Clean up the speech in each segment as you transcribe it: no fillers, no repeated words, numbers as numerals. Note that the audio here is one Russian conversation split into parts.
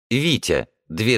Витя,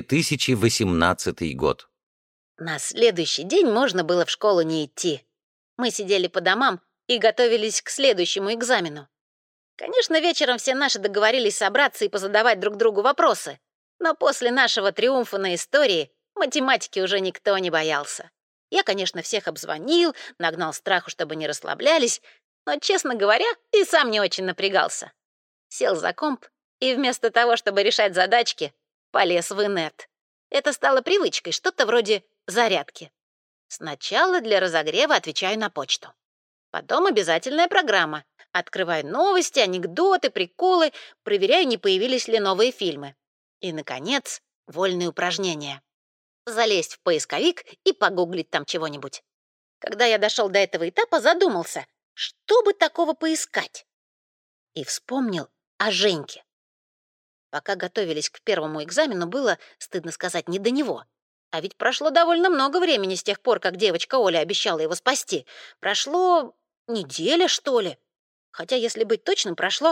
2018 год. На следующий день можно было в школу не идти. Мы сидели по домам и готовились к следующему экзамену. Конечно, вечером все наши договорились собраться и позадавать друг другу вопросы. Но после нашего триумфа на истории математики уже никто не боялся. Я, конечно, всех обзвонил, нагнал страху, чтобы не расслаблялись, но, честно говоря, и сам не очень напрягался. Сел за комп и вместо того, чтобы решать задачки, полез в инет. Это стало привычкой, что-то вроде зарядки. Сначала для разогрева отвечаю на почту. Потом обязательная программа. Открываю новости, анекдоты, приколы, проверяю, не появились ли новые фильмы. И, наконец, вольные упражнения. Залезть в поисковик и погуглить там чего-нибудь. Когда я дошел до этого этапа, задумался, что бы такого поискать. И вспомнил о Женьке. Пока готовились к первому экзамену, было, стыдно сказать, не до него. А ведь прошло довольно много времени с тех пор, как девочка Оля обещала его спасти. Прошло неделя, что ли. Хотя, если быть точным, прошло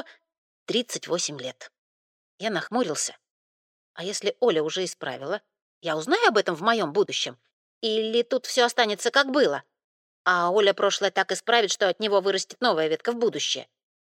38 лет. Я нахмурился. А если Оля уже исправила? Я узнаю об этом в моем будущем? Или тут все останется как было? А Оля прошлое так исправит, что от него вырастет новая ветка в будущее.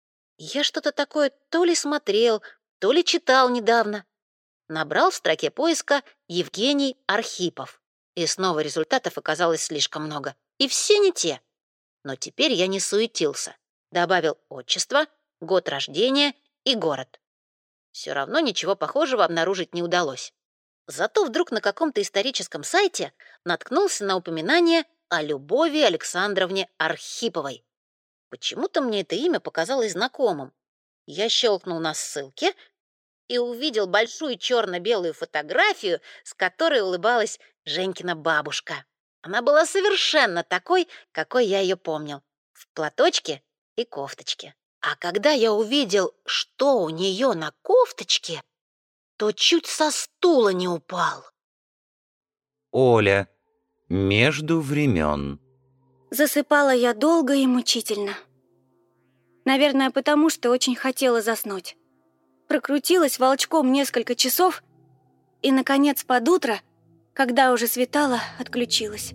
Я что-то такое то ли смотрел, то ли читал недавно. Набрал в строке поиска Евгений Архипов. И снова результатов оказалось слишком много. И все не те. Но теперь я не суетился. Добавил отчество, год рождения и город. Все равно ничего похожего обнаружить не удалось. Зато вдруг на каком-то историческом сайте наткнулся на упоминание о Любови Александровне Архиповой. Почему-то мне это имя показалось знакомым. Я щелкнул на ссылке и увидел большую черно-белую фотографию, с которой улыбалась Женькина бабушка. Она была совершенно такой, какой я ее помнил, в платочке и кофточке. А когда я увидел, что у нее на кофточке, то чуть со стула не упал. Оля. Между времен. Засыпала я долго и мучительно. Наверное, потому что очень хотела заснуть. Прокрутилась волчком несколько часов и, наконец, под утро, когда уже светало, отключилась.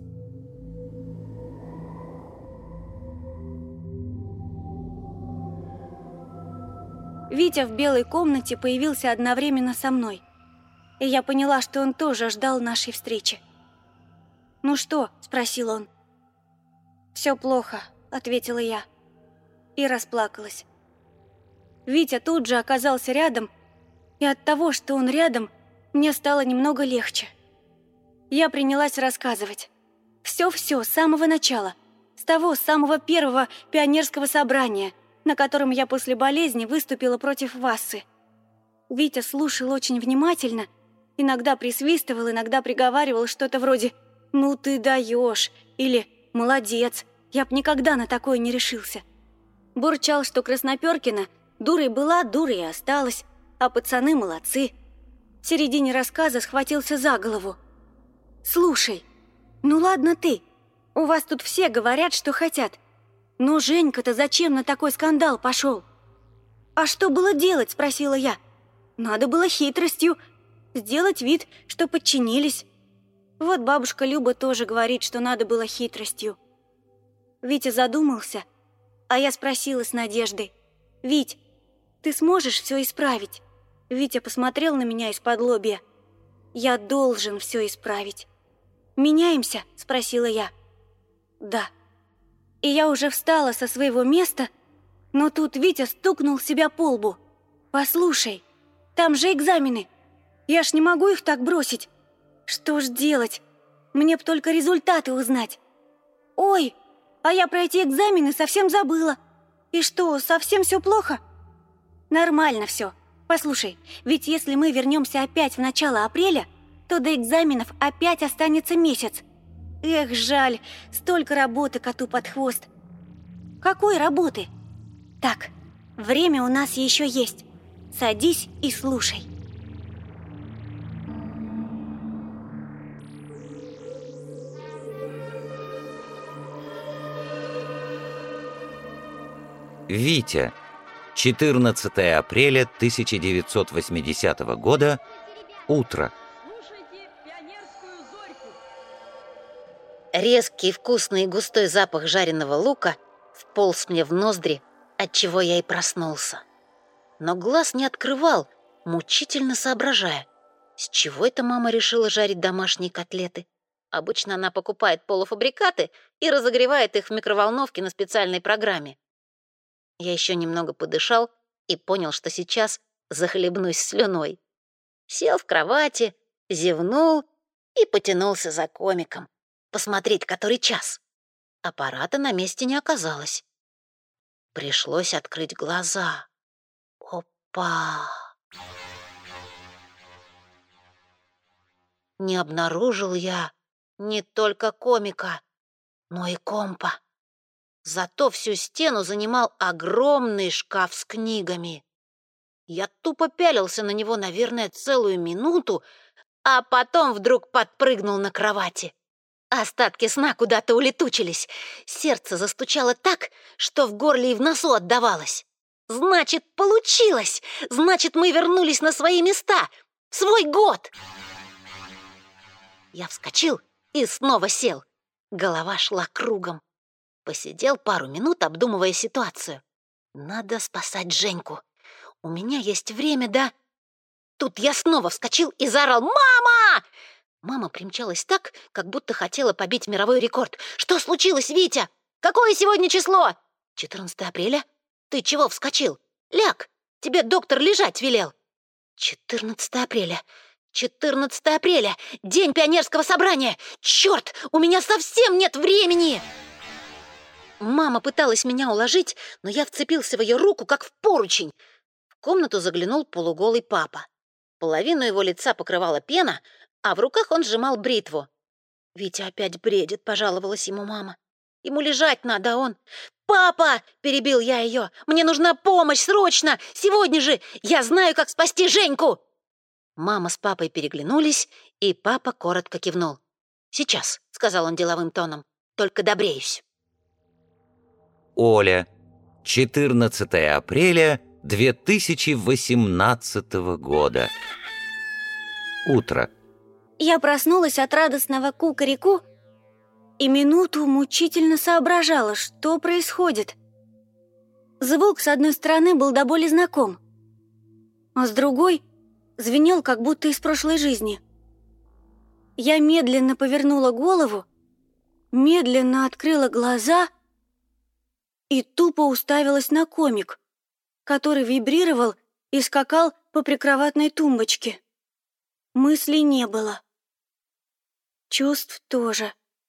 Витя в белой комнате появился одновременно со мной, и я поняла, что он тоже ждал нашей встречи. «Ну что?» – спросил он. «Все плохо», – ответила я и расплакалась. Витя тут же оказался рядом, и от того, что он рядом, мне стало немного легче. Я принялась рассказывать. Все-все с самого начала, с того самого первого пионерского собрания, на котором я после болезни выступила против Вассы. Витя слушал очень внимательно, иногда присвистывал, иногда приговаривал что-то вроде «Ну ты даешь» или «Молодец, я б никогда на такое не решился». Бурчал, что Красноперкина дурой была, дурой и осталась, а пацаны молодцы. В середине рассказа схватился за голову. «Слушай, ну ладно ты, у вас тут все говорят, что хотят. Но Женька-то зачем на такой скандал пошел?» «А что было делать?» – спросила я. «Надо было хитростью сделать вид, что подчинились». Вот бабушка Люба тоже говорит, что надо было хитростью. Витя задумался, а я спросила с надеждой: «Вить, ты сможешь все исправить?» Витя посмотрел на меня из-под-лобья. «Я должен все исправить». «Меняемся?» – спросила я. «Да». И я уже встала со своего места, но тут Витя стукнул себя по лбу. «Послушай, там же экзамены. Я ж не могу их так бросить. Что ж делать? Мне б только результаты узнать». «Ой, а я про эти экзамены совсем забыла. И что, совсем все плохо?» «Нормально все. Послушай, ведь если мы вернемся опять в начало апреля, то до экзаменов опять останется месяц. Эх, жаль, столько работы коту под хвост». «Какой работы?» «Так, время у нас еще есть. Садись и слушай». Витя. 14 апреля 1980 года. Утро. Слушайте пионерскую зорьку. Резкий, вкусный и густой запах жареного лука вполз мне в ноздри, отчего я и проснулся. Но глаз не открывал, мучительно соображая, с чего эта мама решила жарить домашние котлеты. Обычно она покупает полуфабрикаты и разогревает их в микроволновке на специальной программе. Я еще немного подышал и понял, что сейчас захлебнусь слюной. Сел в кровати, зевнул и потянулся за комиком. Посмотреть, который час. Аппарата на месте не оказалось. Пришлось открыть глаза. Опа! Не обнаружил я не только комика, но и компа. Зато всю стену занимал огромный шкаф с книгами. Я тупо пялился на него, наверное, целую минуту, а потом вдруг подпрыгнул на кровати. Остатки сна куда-то улетучились. Сердце застучало так, что в горле и в носу отдавалось. Значит, получилось! Значит, мы вернулись на свои места! В свой год! Я вскочил и снова сел. Голова шла кругом. Посидел пару минут, обдумывая ситуацию. Надо спасать Женьку. У меня есть время, да? Тут я снова вскочил и заорал: «Мама!» Мама примчалась так, как будто хотела побить мировой рекорд. «Что случилось, Витя? Какое сегодня число?» 14 апреля? Ты чего вскочил? Ляг, тебе доктор лежать велел. 14 апреля. 14 апреля. День пионерского собрания. Черт, у меня совсем нет времени! Мама пыталась меня уложить, но я вцепился в ее руку, как в поручень. В комнату заглянул полуголый папа. Половину его лица покрывала пена, а в руках он сжимал бритву. «Витя опять бредит», — пожаловалась ему мама. «Ему лежать надо, он...» «Папа!» — перебил я ее. «Мне нужна помощь, срочно! Сегодня же! Я знаю, как спасти Женьку!» Мама с папой переглянулись, и папа коротко кивнул. «Сейчас», — сказал он деловым тоном, — «только добреюсь». Оля. 14 апреля 2018 года. Утро. Я проснулась от радостного кукареку и минуту мучительно соображала, что происходит. Звук с одной стороны был до боли знаком, а с другой звенел, как будто из прошлой жизни. Я медленно повернула голову, медленно открыла глаза и тупо уставилась на комик, который вибрировал и скакал по прикроватной тумбочке. Мыслей не было. Чувств тоже.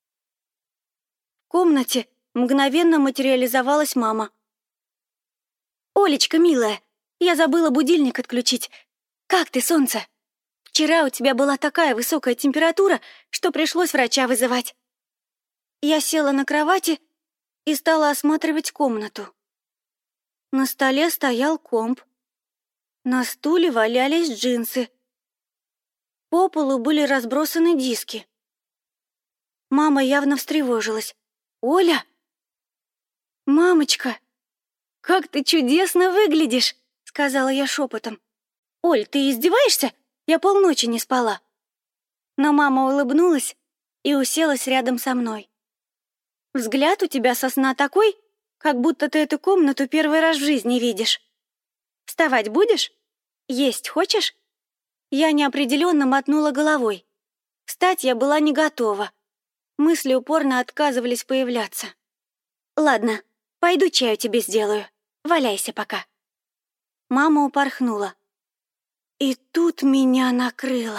В комнате мгновенно материализовалась мама. «Олечка, милая, я забыла будильник отключить. Как ты, солнце? Вчера у тебя была такая высокая температура, что пришлось врача вызывать». Я села на кровати и стала осматривать комнату. На столе стоял комп. На стуле валялись джинсы. По полу были разбросаны диски. Мама явно встревожилась. «Оля!» «Мамочка, как ты чудесно выглядишь!» — сказала я шепотом. «Оль, ты издеваешься? Я полночи не спала». Но мама улыбнулась и уселась рядом со мной. «Взгляд у тебя со сна такой, как будто ты эту комнату первый раз в жизни видишь. Вставать будешь? Есть хочешь?» Я неопределенно мотнула головой. Встать я была не готова. Мысли упорно отказывались появляться. «Ладно, пойду чаю тебе сделаю. Валяйся пока». Мама упорхнула. И тут меня накрыло.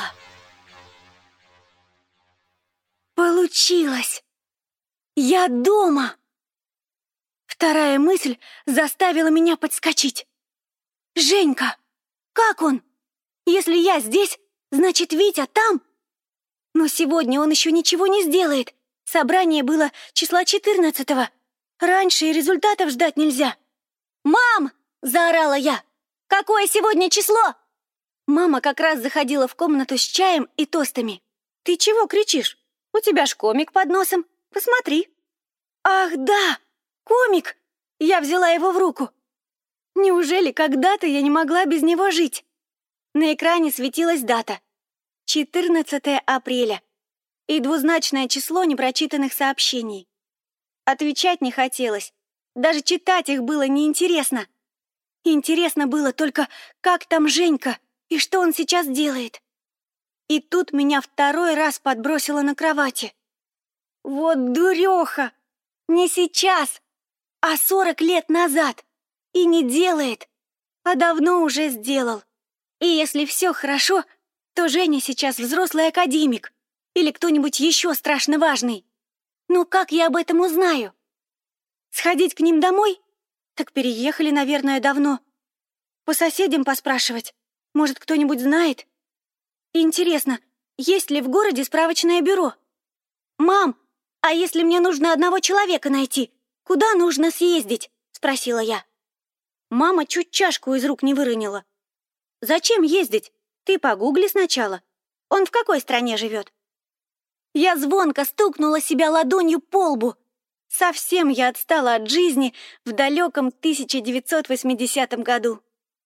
Получилось! Я дома! Вторая мысль заставила меня подскочить. «Женька! Как он? Если я здесь, значит, Витя там? Но сегодня он еще ничего не сделает. Собрание было числа 14-го. Раньше и результатов ждать нельзя». «Мам!» — заорала я. «Какое сегодня число?» Мама как раз заходила в комнату с чаем и тостами. «Ты чего кричишь? У тебя ж комик под носом. Посмотри». «Ах, да! Комик!» Я взяла его в руку. Неужели когда-то я не могла без него жить? На экране светилась дата 14 апреля. И двузначное число непрочитанных сообщений. Отвечать не хотелось. Даже читать их было неинтересно. Интересно было только, как там Женька и что он сейчас делает. И тут меня второй раз подбросило на кровати. Вот дуреха! Не сейчас, а 40 лет назад. И не делает, а давно уже сделал. И если все хорошо, то Женя сейчас взрослый академик или кто-нибудь еще страшно важный. Но как я об этом узнаю? Сходить к ним домой? Так переехали, наверное, давно. По соседям поспрашивать. Может, кто-нибудь знает? Интересно, есть ли в городе справочное бюро? «Мам, а если мне нужно одного человека найти, куда нужно съездить?» — спросила я. Мама чуть чашку из рук не выронила. «Зачем ездить? Ты погугли сначала. Он в какой стране живет?» Я звонко стукнула себя ладонью по лбу. Совсем я отстала от жизни в далеком 1980 году.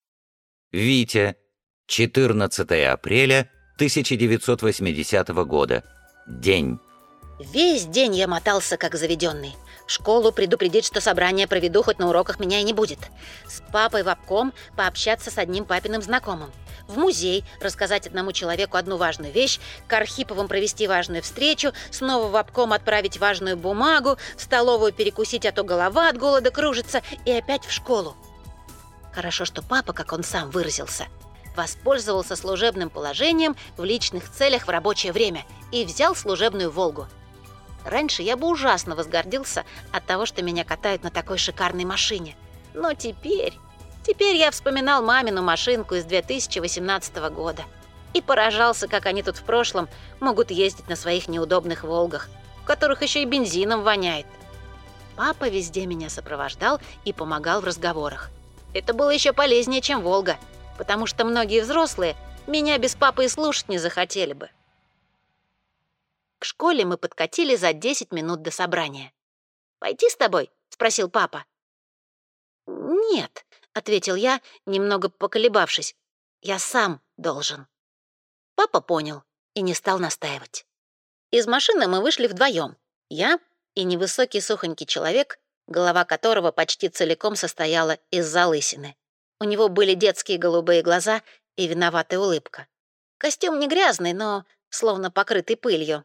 Витя. 14 апреля 1980 года. День. Весь день я мотался, как заведенный. В школу предупредить, что собрание проведу, хоть на уроках меня и не будет. С папой в обком пообщаться с одним папиным знакомым. В музей рассказать одному человеку одну важную вещь, к Архиповым провести важную встречу, снова в обком отправить важную бумагу, в столовую перекусить, а то голова от голода кружится, и опять в школу. Хорошо, что папа, как он сам выразился, воспользовался служебным положением в личных целях в рабочее время и взял служебную «Волгу». Раньше я бы ужасно возгордился от того, что меня катают на такой шикарной машине. Но теперь я вспоминал мамину машинку из 2018 года и поражался, как они тут в прошлом могут ездить на своих неудобных «Волгах», в которых еще и бензином воняет. Папа везде меня сопровождал и помогал в разговорах. Это было еще полезнее, чем «Волга», потому что многие взрослые меня без папы и слушать не захотели бы. К школе мы подкатили за 10 минут до собрания. «Пойти с тобой?» — спросил папа. «Нет», — ответил я, немного поколебавшись. «Я сам должен». Папа понял и не стал настаивать. Из машины мы вышли вдвоем. Я и невысокий сухонький человек, голова которого почти целиком состояла из залысины. У него были детские голубые глаза и виноватая улыбка. Костюм не грязный, но словно покрытый пылью.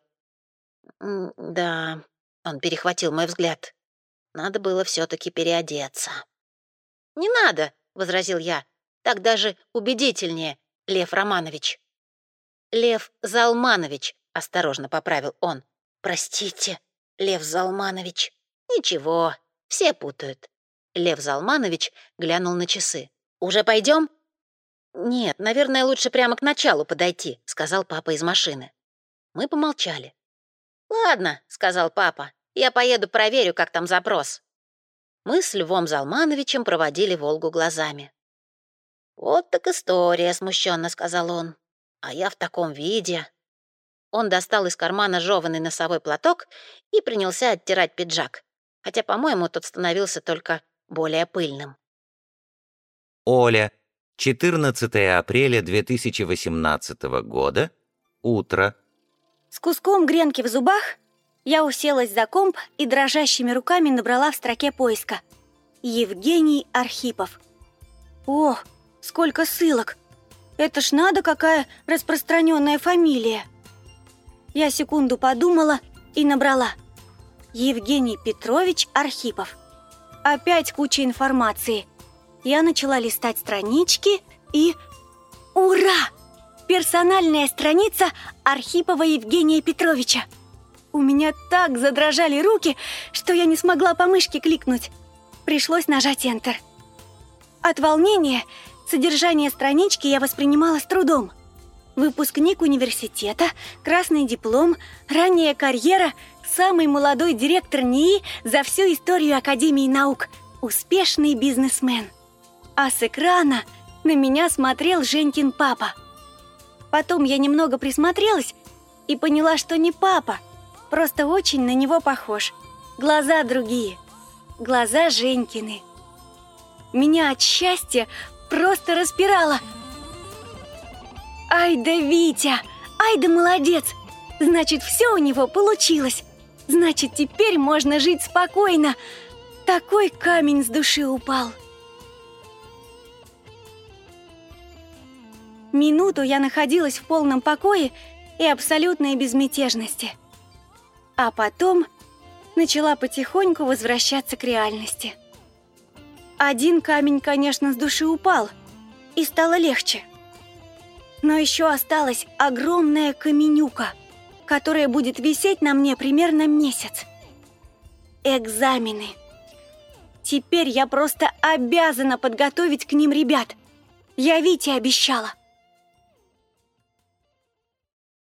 «Да», — он перехватил мой взгляд, — «надо было все-таки переодеться». «Не надо», — возразил я, — «так даже убедительнее, Лев Романович». «Лев Залманович», — осторожно поправил он. «Простите, Лев Залманович». «Ничего, все путают». Лев Залманович глянул на часы. «Уже пойдем?» «Нет, наверное, лучше прямо к началу подойти», — сказал папа из машины. Мы помолчали. «Ладно», — сказал папа, — «я поеду проверю, как там запрос». Мы с Львом Залмановичем проводили «Волгу» глазами. «Вот так история», — смущенно сказал он. «А я в таком виде». Он достал из кармана жеванный носовой платок и принялся оттирать пиджак, хотя, по-моему, тот становился только более пыльным. Оля. 14 апреля 2018 года. Утро. С куском гренки в зубах я уселась за комп и дрожащими руками набрала в строке поиска «Евгений Архипов». О, сколько ссылок! Это ж надо, какая распространенная фамилия! Я секунду подумала и набрала «Евгений Петрович Архипов». Опять куча информации. Я начала листать странички и... Ура! Персональная страница Архипова Евгения Петровича. У меня так задрожали руки, что я не смогла по мышке кликнуть. Пришлось нажать Enter. От волнения содержание странички я воспринимала с трудом. Выпускник университета, красный диплом, ранняя карьера, самый молодой директор НИИ за всю историю Академии наук, успешный бизнесмен. А с экрана на меня смотрел Женькин папа. Потом я немного присмотрелась и поняла, что не папа, просто очень на него похож. Глаза другие, глаза Женькины. Меня от счастья просто распирало. Ай да Витя! Ай да молодец! Значит, все у него получилось. Значит, теперь можно жить спокойно. Такой камень с души упал. Минуту я находилась в полном покое и абсолютной безмятежности. А потом начала потихоньку возвращаться к реальности. Один камень, конечно, с души упал, и стало легче. Но еще осталась огромная каменюка, которая будет висеть на мне примерно месяц. Экзамены. Теперь я просто обязана подготовить к ним ребят. Я Вите обещала.